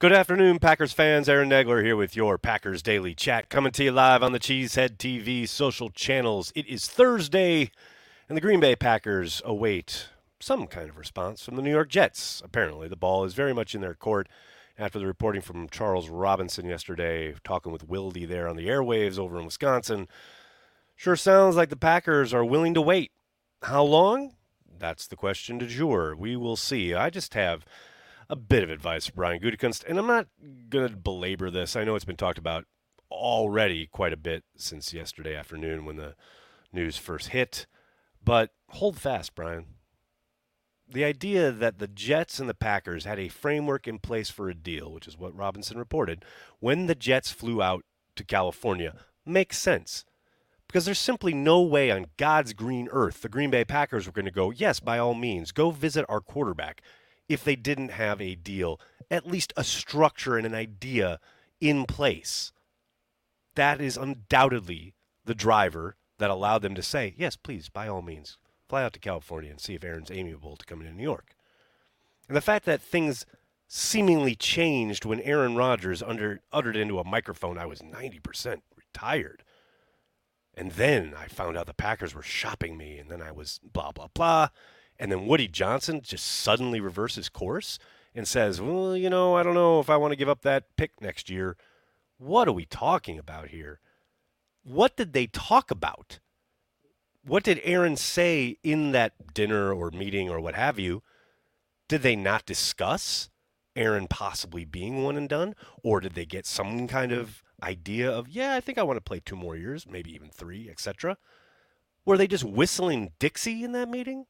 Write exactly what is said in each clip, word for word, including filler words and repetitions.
Good afternoon, Packers fans. Aaron Nagler here with your Packers Daily Chat, coming to you live on the Cheesehead T V social channels. It is Thursday, and the Green Bay Packers await some kind of response from the New York Jets. Apparently, the ball is very much in their court after the reporting from Charles Robinson yesterday, talking with Wildy there on the airwaves over in Wisconsin. Sure sounds like the Packers are willing to wait. How long? That's the question du jour. We will see. I just have a bit of advice for Brian Gutekunst, and I'm not going to belabor this. I know it's been talked about already quite a bit since yesterday afternoon when the news first hit, but hold fast, Brian. The idea that the Jets and the Packers had a framework in place for a deal, which is what Robinson reported, when the Jets flew out to California, makes sense. Because there's simply no way on God's green earth the Green Bay Packers were going to go, yes, by all means, go visit our quarterback, if they didn't have a deal, at least a structure and an idea in place. That is undoubtedly the driver that allowed them to say, yes, please, by all means, fly out to California and see if Aaron's amiable to coming to New York. And the fact that things seemingly changed when Aaron Rodgers under, uttered into a microphone, I was ninety percent retired. And then I found out the Packers were shopping me, and then I was blah, blah, blah. And then Woody Johnson just suddenly reverses course and says, well, you know, I don't know if I want to give up that pick next year. What are we talking about here? What did they talk about? What did Aaron say in that dinner or meeting or what have you? Did they not discuss Aaron possibly being one and done? Or did they get some kind of idea of, yeah, I think I want to play two more years, maybe even three, et cetera? Were they just whistling Dixie in that meeting?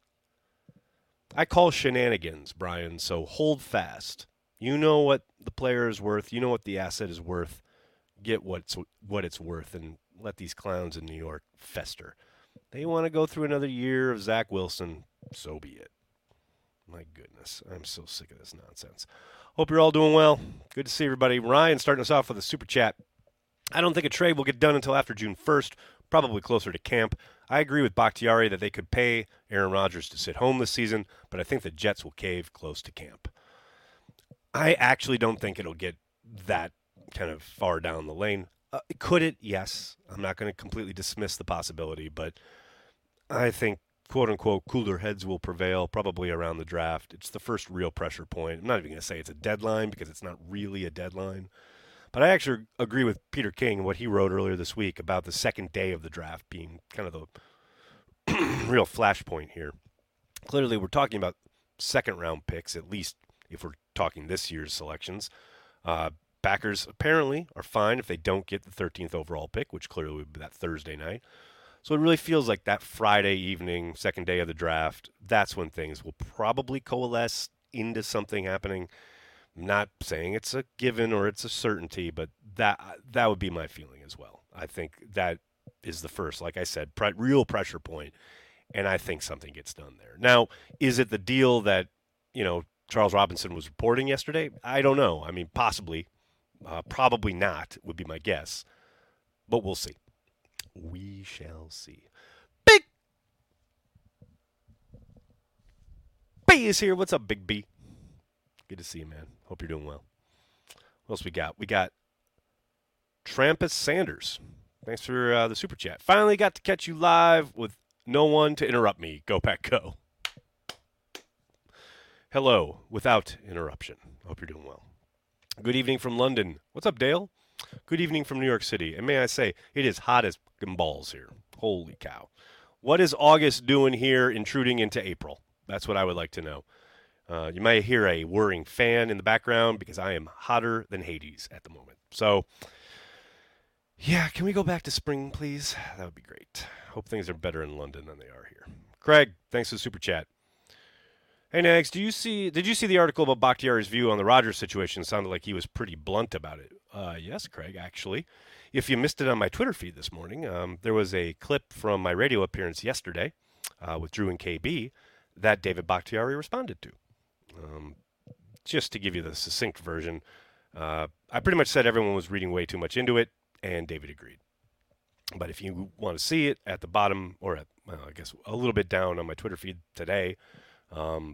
I call shenanigans, Brian, so hold fast. You know what the player is worth. You know what the asset is worth. Get what's, what it's worth and let these clowns in New York fester. They want to go through another year of Zach Wilson, so be it. My goodness, I'm so sick of this nonsense. Hope you're all doing well. Good to see everybody. Ryan starting us off with a super chat. I don't think a trade will get done until after June first, probably closer to camp. I agree with Bakhtiari that they could pay Aaron Rodgers to sit home this season, but I think the Jets will cave close to camp. I actually don't think it'll get that kind of far down the lane. Uh, could it? Yes. I'm not going to completely dismiss the possibility, but I think, quote-unquote, cooler heads will prevail probably around the draft. It's the first real pressure point. I'm not even going to say it's a deadline because it's not really a deadline. But I actually agree with Peter King and what he wrote earlier this week about the second day of the draft being kind of the real flashpoint here. Clearly, we're talking about second-round picks, at least if we're talking this year's selections. Uh, Packers apparently are fine if they don't get the thirteenth overall pick, which clearly would be that Thursday night. So it really feels like that Friday evening, second day of the draft, that's when things will probably coalesce into something happening. I'm not saying it's a given or it's a certainty, but that that would be my feeling as well. I think that is the first, like I said, pre- real pressure point, and I think something gets done there. Now, is it the deal that, you know, Charles Robinson was reporting yesterday? I don't know. I mean, possibly. Uh, probably not, would be my guess. But we'll see. We shall see. Big B is here. What's up, Big B? Good to see you, man. Hope you're doing well. What else we got? We got Trampus Sanders. Thanks for uh, the super chat. Finally got to catch you live with no one to interrupt me. Go Pack Go. Hello, without interruption. Hope you're doing well. Good evening from London. What's up, Dale? Good evening from New York City. And may I say, it is hot as fucking balls here. Holy cow. What is August doing here intruding into April? That's what I would like to know. Uh, you might hear a whirring fan in the background because I am hotter than Hades at the moment. So, yeah, can we go back to spring, please? That would be great. Hope things are better in London than they are here. Craig, thanks for the super chat. Hey, Nags, do you see? Did you see the article about Bakhtiari's view on the Rodgers situation? It sounded like he was pretty blunt about it. Uh, yes, Craig, actually. If you missed it on my Twitter feed this morning, um, there was a clip from my radio appearance yesterday uh, with Drew and K B that David Bakhtiari responded to. Um, just to give you the succinct version, uh, I pretty much said everyone was reading way too much into it, and David agreed. But if you want to see it at the bottom, or at, well, I guess a little bit down on my Twitter feed today, um,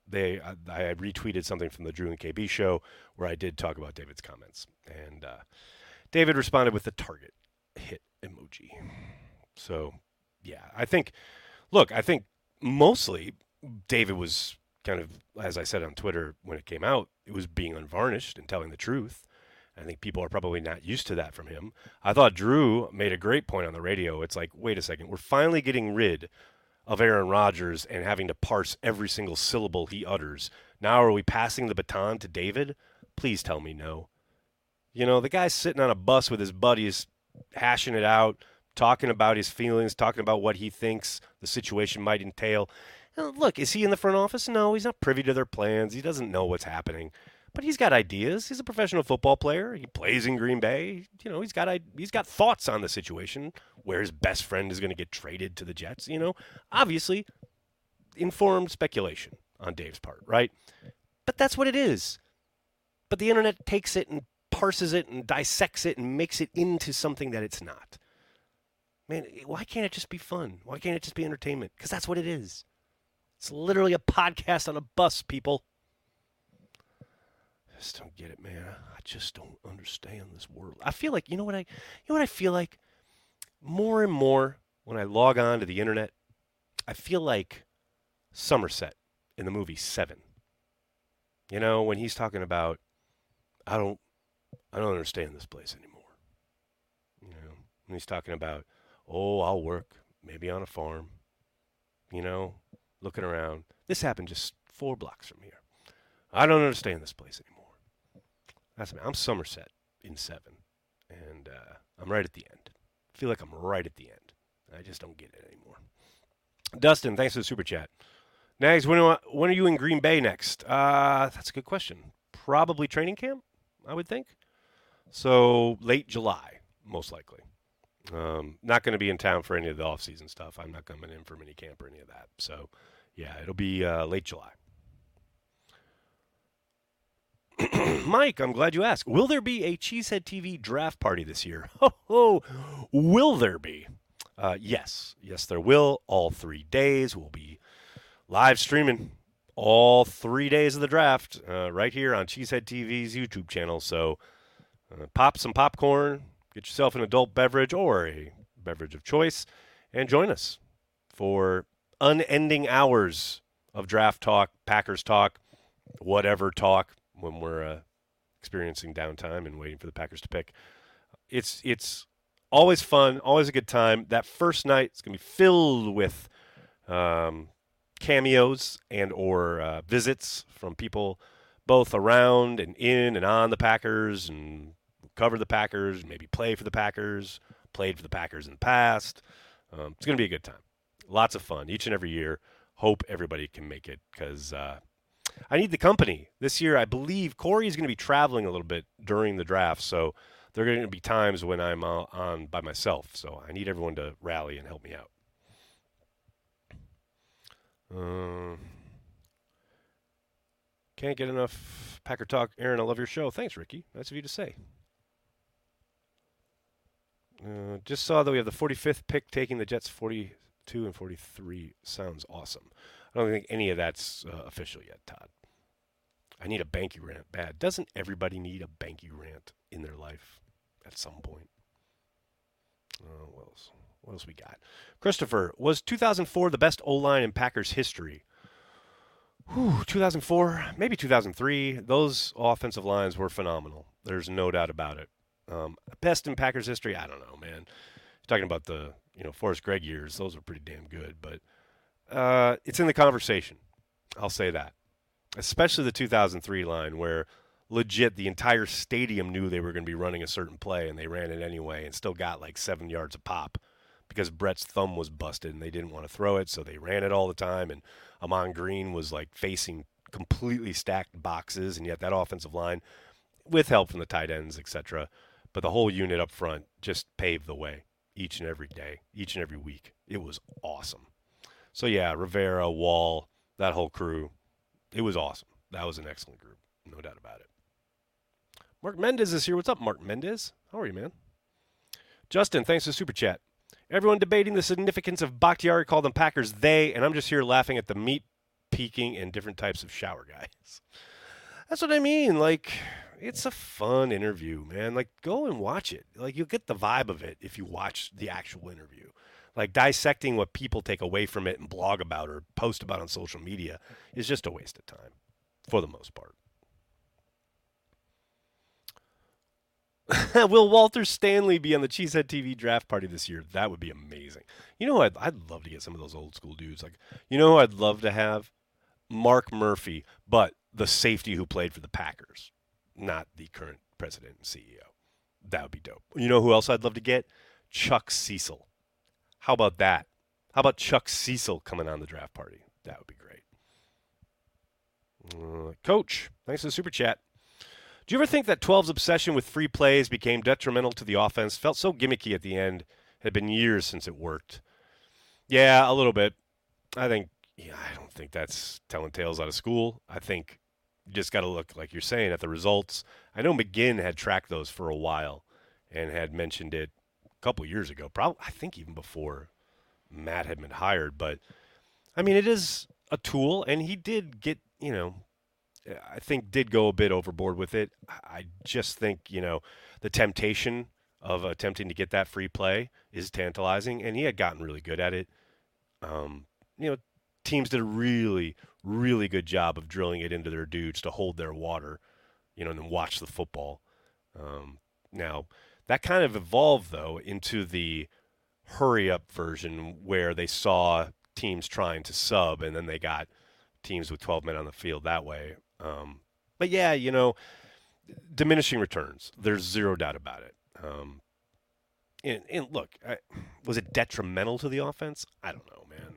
they I, I retweeted something from the Drew and K B show where I did talk about David's comments, and uh, David responded with the target hit emoji. So, yeah, I think, look, I think mostly David was kind of, as I said on Twitter when it came out, it was being unvarnished and telling the truth. I think people are probably not used to that from him. I thought Drew made a great point on the radio. It's like, wait a second, we're finally getting rid of Aaron Rodgers and having to parse every single syllable he utters. Now are we passing the baton to David? Please tell me no. You know, the guy's sitting on a bus with his buddies, hashing it out, talking about his feelings, talking about what he thinks the situation might entail. And look, is he in the front office? No, he's not privy to their plans. He doesn't know what's happening. But he's got ideas. He's a professional football player. He plays in Green Bay. You know, he's got he's got thoughts on the situation, where his best friend is going to get traded to the Jets. You know, obviously, informed speculation on Dave's part, right? But that's what it is. But the internet takes it and parses it and dissects it and makes it into something that it's not. Man, why can't it just be fun? Why can't it just be entertainment? Because that's what it is. It's literally a podcast on a bus, people. I just don't get it, man. I just don't understand this world. I feel like, you know what I, you know what I feel like? More and more when I log on to the internet, I feel like Somerset in the movie Seven. You know, when he's talking about, I don't, I don't understand this place anymore. You know, when he's talking about, oh, I'll work maybe on a farm. You know, looking around. This happened just four blocks from here. I don't understand this place anymore. That's me. I'm Somerset in Seven, and uh, I'm right at the end. I feel like I'm right at the end. I just don't get it anymore. Dustin, thanks for the super chat. Nags, when, when are you in Green Bay next? Uh, that's a good question. Probably training camp, I would think. So late July, most likely. Um, not going to be in town for any of the off-season stuff. I'm not coming in for mini camp or any of that. So, yeah, it'll be uh, late July. Mike, I'm glad you asked. Will there be a Cheesehead T V draft party this year? Ho, ho. Will there be? Uh, yes. Yes, there will. All three days will be live streaming all three days of the draft uh, right here on Cheesehead T V's YouTube channel. So uh, pop some popcorn, get yourself an adult beverage or a beverage of choice, and join us for unending hours of draft talk, Packers talk, whatever talk when we're uh, experiencing downtime and waiting for the Packers to pick. It's it's always fun, always a good time. That first night is going to be filled with um, cameos and or uh, visits from people both around and in and on the Packers and cover the Packers, maybe play for the Packers, played for the Packers in the past. Um, it's going to be a good time. Lots of fun each and every year. Hope everybody can make it because uh, I need the company. This year, I believe Corey is going to be traveling a little bit during the draft, so there are going to be times when I'm uh, on by myself. So I need everyone to rally and help me out. Uh, can't get enough Packer talk. Aaron, I love your show. Thanks, Ricky. Nice of you to say. Uh, just saw that we have the forty-fifth pick taking the Jets forty-two and forty-three. Sounds awesome. I don't think any of that's uh, official yet, Todd. I need a Banky rant bad. Doesn't everybody need a Banky rant in their life at some point? Uh, what else? What else we got? Christopher, was two thousand four the best O-line in Packers history? Whew, two thousand four, maybe two thousand three. Those offensive lines were phenomenal. There's no doubt about it. Um, best in Packers history? I don't know, man. You're talking about the you know Forrest Gregg years. Those were pretty damn good, but uh, it's in the conversation. I'll say that. Especially the two thousand three line where legit the entire stadium knew they were going to be running a certain play and they ran it anyway and still got like seven yards a pop because Brett's thumb was busted and they didn't want to throw it, so they ran it all the time. And Amon Green was like facing completely stacked boxes, and yet that offensive line, with help from the tight ends, et cetera, but the whole unit up front just paved the way each and every day, each and every week. It was awesome. So, yeah, Rivera, Wall, that whole crew, it was awesome. That was an excellent group, no doubt about it. Mark Mendez is here. What's up, Mark Mendez? How are you, man? Justin, thanks for the super chat. Everyone debating the significance of Bakhtiari called them Packers they, and I'm just here laughing at the meat peeking and different types of shower guys. That's what I mean. Like, it's a fun interview, man. Like, go and watch it. Like, you'll get the vibe of it if you watch the actual interview. Like, dissecting what people take away from it and blog about or post about on social media is just a waste of time, for the most part. Will Walter Stanley be on the Cheesehead T V draft party this year? That would be amazing. You know, I'd, I'd love to get some of those old school dudes. Like, you know who I'd love to have? Mark Murphy, but the safety who played for the Packers, not the current president and C E O. That would be dope. You know who else I'd love to get? Chuck Cecil. How about that? How about Chuck Cecil coming on the draft party? That would be great. Uh, Coach, thanks for the super chat. Do you ever think that twelve's obsession with free plays became detrimental to the offense? Felt so gimmicky at the end. It had been years since it worked. Yeah, a little bit. I think, yeah, I don't think that's telling tales out of school. I think you just got to look, like you're saying, at the results. I know McGinn had tracked those for a while and had mentioned it a couple years ago. Probably, I think even before Matt had been hired. But, I mean, it is a tool, and he did get, you know, I think did go a bit overboard with it. I just think, you know, the temptation of attempting to get that free play is tantalizing, and he had gotten really good at it. Um, you know, teams did a really, really good job of drilling it into their dudes to hold their water, you know, and then watch the football. Um, now, that kind of evolved, though, into the hurry-up version where they saw teams trying to sub, and then they got teams with twelve men on the field that way. Um, but, yeah, you know, diminishing returns. There's zero doubt about it. Um, and, and look, I, was it detrimental to the offense? I don't know, man.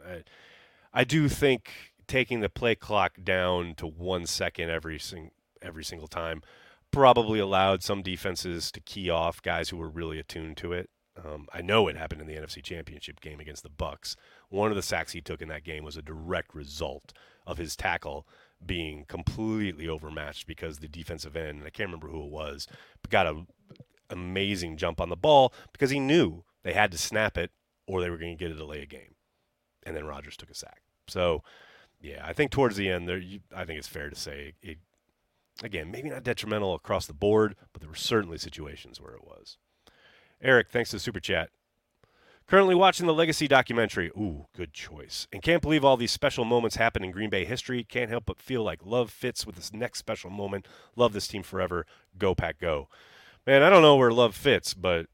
I, I do think taking the play clock down to one second every sing, every single time probably allowed some defenses to key off guys who were really attuned to it. Um, I know it happened in the N F C Championship game against the Bucs. One of the sacks he took in that game was a direct result of his tackle being completely overmatched because the defensive end, and I can't remember who it was, got an amazing jump on the ball because he knew they had to snap it or they were going to get a delay a game. And then Rodgers took a sack. So, yeah, I think towards the end, there, you, I think it's fair to say, it, again, maybe not detrimental across the board, but there were certainly situations where it was. Eric, thanks to the super chat. Currently watching the Legacy documentary. Ooh, good choice. And can't believe all these special moments happen in Green Bay history. Can't help but feel like love fits with this next special moment. Love this team forever. Go, Pack, go. Man, I don't know where love fits, but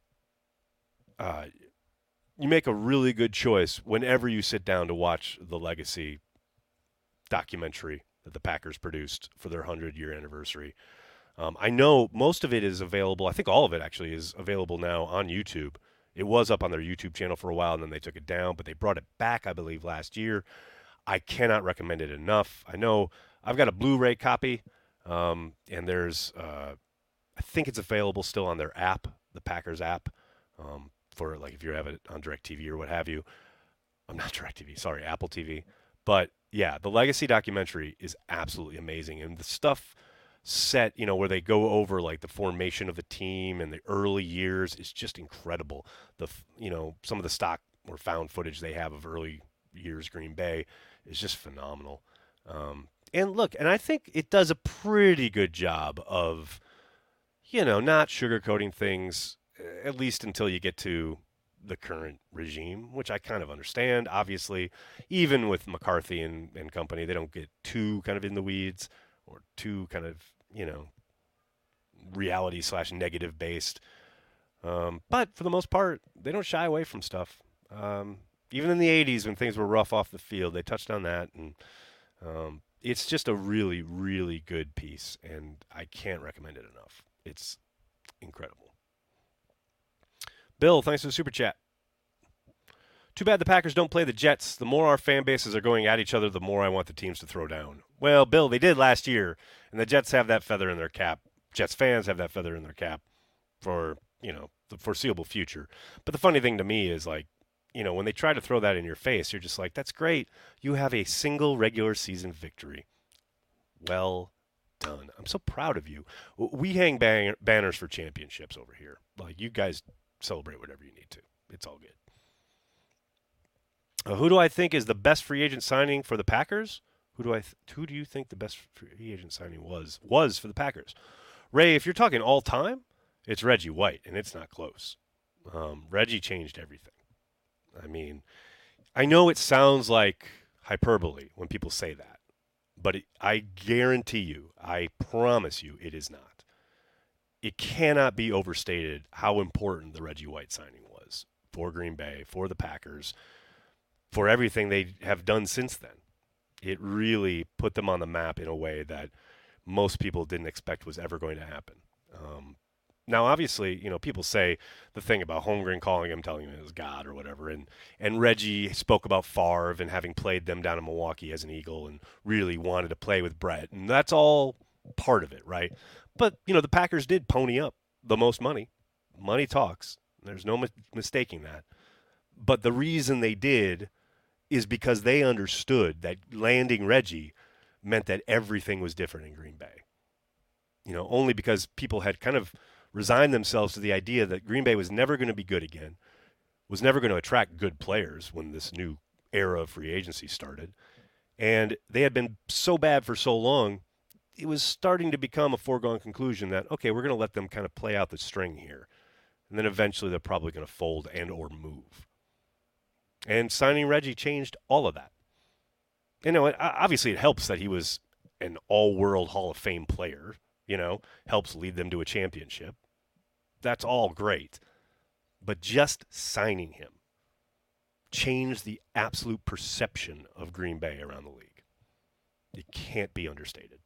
uh, you make a really good choice whenever you sit down to watch the Legacy documentary that the Packers produced for their hundred-year anniversary. Um, I know most of it is available. I think all of it actually is available now on YouTube. It was up on their YouTube channel for a while, and then they took it down, but they brought it back, I believe, last year. I cannot recommend it enough. I know I've got a Blu-ray copy, um, and there's, uh, I think it's available still on their app, the Packers app, um, for like if you have it on DirecTV or what have you. I'm not DirecTV, sorry, Apple T V. But yeah, the Legacy documentary is absolutely amazing, and the stuff set, you know, where they go over like the formation of the team and the early years is just incredible. The, you know, some of the stock or found footage they have of early years Green Bay is just phenomenal. Um, and look, and I think it does a pretty good job of, you know, not sugarcoating things, at least until you get to the current regime, which I kind of understand. Obviously, even with McCarthy and, and company, they don't get too kind of in the weeds or too kind of, you know, reality slash negative based. Um, but for the most part, they don't shy away from stuff. Um, even in the eighties when things were rough off the field, they touched on that. And um, it's just a really, really good piece. And I can't recommend it enough. It's incredible. Bill, thanks for the super chat. Too bad the Packers don't play the Jets. The more our fan bases are going at each other, the more I want the teams to throw down. Well, Bill, they did last year, and the Jets have that feather in their cap. Jets fans have that feather in their cap for, you know, the foreseeable future. But the funny thing to me is, like, you know, when they try to throw that in your face, you're just like, that's great. You have a single regular season victory. Well done. I'm so proud of you. We hang bang- banners for championships over here. Like, you guys celebrate whatever you need to. It's all good. Uh, who do I think is the best free agent signing for the Packers? Who do I? Th- who do you think the best free agent signing was? Was for the Packers? Ray, if you're talking all time, it's Reggie White, and it's not close. Um, Reggie changed everything. I mean, I know it sounds like hyperbole when people say that, but it, I guarantee you, I promise you, it is not. It cannot be overstated how important the Reggie White signing was for Green Bay, for the Packers, for everything they have done since then. It really put them on the map in a way that most people didn't expect was ever going to happen. Um, now, obviously, you know, people say the thing about Holmgren calling him, telling him it was God or whatever, and, and Reggie spoke about Favre and having played them down in Milwaukee as an Eagle and really wanted to play with Brett, and that's all part of it, right? But, you know, the Packers did pony up the most money. Money talks. There's no mis- mistaking that. But the reason they did is because they understood that landing Reggie meant that everything was different in Green Bay. You know, only because people had kind of resigned themselves to the idea that Green Bay was never going to be good again, was never going to attract good players when this new era of free agency started. And they had been so bad for so long, it was starting to become a foregone conclusion that, okay, we're going to let them kind of play out the string here. And then eventually they're probably going to fold and or move. And signing Reggie changed all of that. You know, obviously it helps that he was an all-world Hall of Fame player, you know, helps lead them to a championship. That's all great. But just signing him changed the absolute perception of Green Bay around the league. It can't be understated.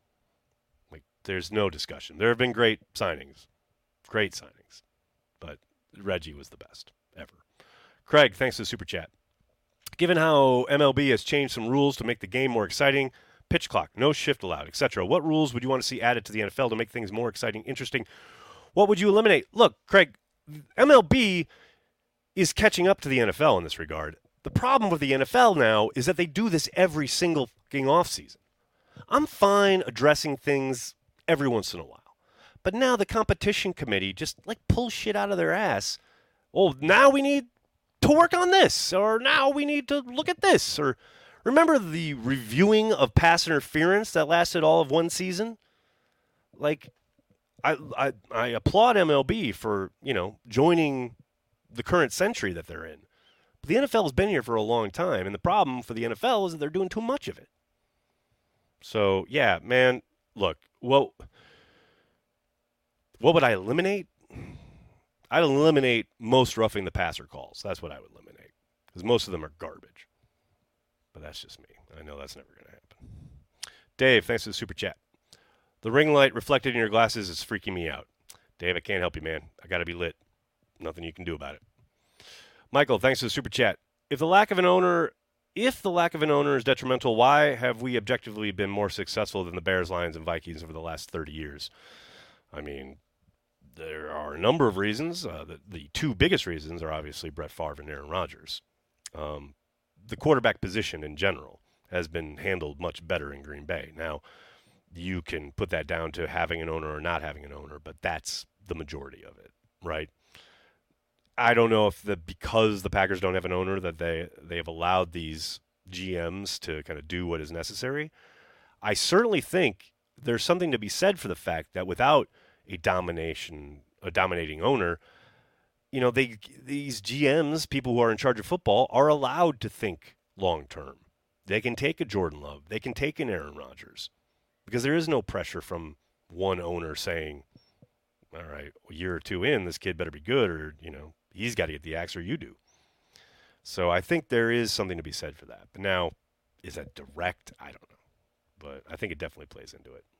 Like, there's no discussion. There have been great signings, great signings, but Reggie was the best ever. Craig, thanks for the super chat. Given how M L B has changed some rules to make the game more exciting, pitch clock, no shift allowed, et cetera, what rules would you want to see added to the N F L to make things more exciting, interesting? What would you eliminate? Look, Craig, M L B is catching up to the N F L in this regard. The problem with the N F L now is that they do this every single fucking offseason. I'm fine addressing things every once in a while. But now the competition committee just like pulls shit out of their ass. Oh, now we need to work on this, or now we need to look at this, or remember the reviewing of pass interference that lasted all of one season? Like, I, I I applaud M L B for, you know, joining the current century that they're in. But the N F L has been here for a long time, and the problem for the N F L is that they're doing too much of it. So, yeah, man, look, well, what would I eliminate? I'd eliminate most roughing the passer calls. That's what I would eliminate, because most of them are garbage. But that's just me. I know that's never going to happen. Dave, thanks for the super chat. The ring light reflected in your glasses is freaking me out. Dave, I can't help you, man. I got to be lit. Nothing you can do about it. Michael, thanks for the super chat. If the lack of an owner, if the lack of an owner is detrimental, why have we objectively been more successful than the Bears, Lions, and Vikings over the last thirty years? I mean, there are a number of reasons. Uh, the, the two biggest reasons are obviously Brett Favre and Aaron Rodgers. Um, the quarterback position in general has been handled much better in Green Bay. Now, you can put that down to having an owner or not having an owner, but that's the majority of it, right? I don't know if the because the Packers don't have an owner that they, they have allowed these G Ms to kind of do what is necessary. I certainly think there's something to be said for the fact that without a domination, a dominating owner, you know, they these G Ms, people who are in charge of football, are allowed to think long term. They can take a Jordan Love, they can take an Aaron Rodgers, because there is no pressure from one owner saying, "All right, a year or two in, this kid better be good," or you know, he's got to get the axe, or you do. So I think there is something to be said for that. But now, is that direct? I don't know, but I think it definitely plays into it.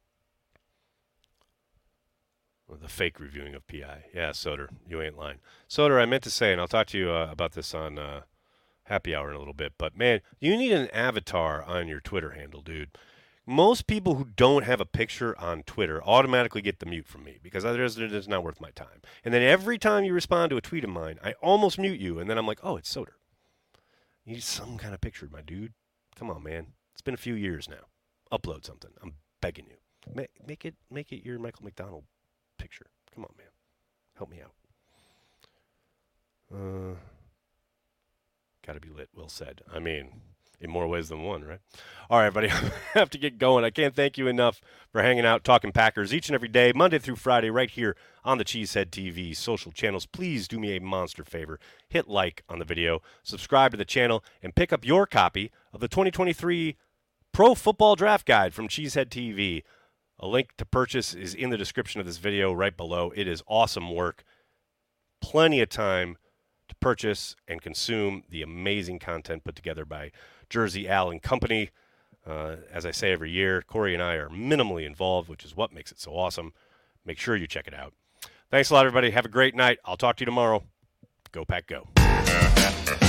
The fake reviewing of P I. Yeah, Soder, you ain't lying. Soder, I meant to say, and I'll talk to you uh, about this on uh, Happy Hour in a little bit, but man, you need an avatar on your Twitter handle, dude. Most people who don't have a picture on Twitter automatically get the mute from me because it's not worth my time. And then every time you respond to a tweet of mine, I almost mute you, and then I'm like, oh, it's Soder. You need some kind of picture, my dude. Come on, man. It's been a few years now. Upload something. I'm begging you. Make, make it, make it your Michael McDonald picture. Come on, man. Help me out. Uh, gotta be lit, Will said. I mean, In more ways than one, right? All right, buddy, I have to get going. I can't thank you enough for hanging out, talking Packers each and every day, Monday through Friday, right here on the Cheesehead T V social channels. Please do me a monster favor. Hit like on the video, subscribe to the channel, and pick up your copy of the twenty twenty-three Pro Football Draft Guide from Cheesehead T V. A link to purchase is in the description of this video right below. It is awesome work. Plenty of time to purchase and consume the amazing content put together by Jersey Al and Company. Uh, as I say every year, Corey and I are minimally involved, which is what makes it so awesome. Make sure you check it out. Thanks a lot, everybody. Have a great night. I'll talk to you tomorrow. Go Pack Go.